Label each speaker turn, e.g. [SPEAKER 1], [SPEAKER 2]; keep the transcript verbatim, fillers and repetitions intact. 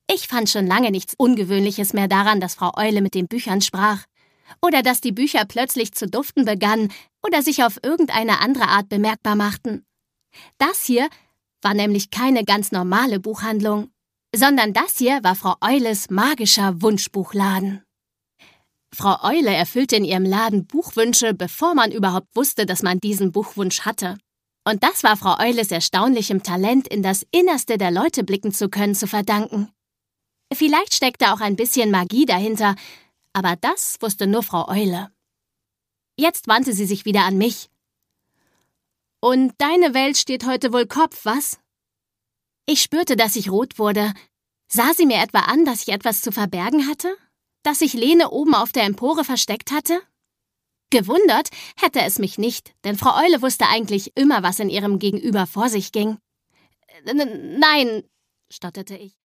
[SPEAKER 1] Ich fand schon lange nichts Ungewöhnliches mehr daran, dass Frau Eule mit den Büchern sprach. Oder dass die Bücher plötzlich zu duften begannen oder sich auf irgendeine andere Art bemerkbar machten. Das hier war nämlich keine ganz normale Buchhandlung, sondern das hier war Frau Eules magischer Wunschbuchladen. Frau Eule erfüllte in ihrem Laden Buchwünsche, bevor man überhaupt wusste, dass man diesen Buchwunsch hatte. Und das war Frau Eules erstaunlichem Talent, in das Innerste der Leute blicken zu können, zu verdanken. Vielleicht steckte auch ein bisschen Magie dahinter, aber das wusste nur Frau Eule. Jetzt wandte sie sich wieder an mich. »Und deine Welt steht heute wohl Kopf, was?« Ich spürte, dass ich rot wurde. Sah sie mir etwa an, dass ich etwas zu verbergen hatte? Dass ich Lene oben auf der Empore versteckt hatte? Gewundert hätte es mich nicht, denn Frau Eule wusste eigentlich immer, was in ihrem Gegenüber vor sich ging. »N- Nein«, stotterte ich.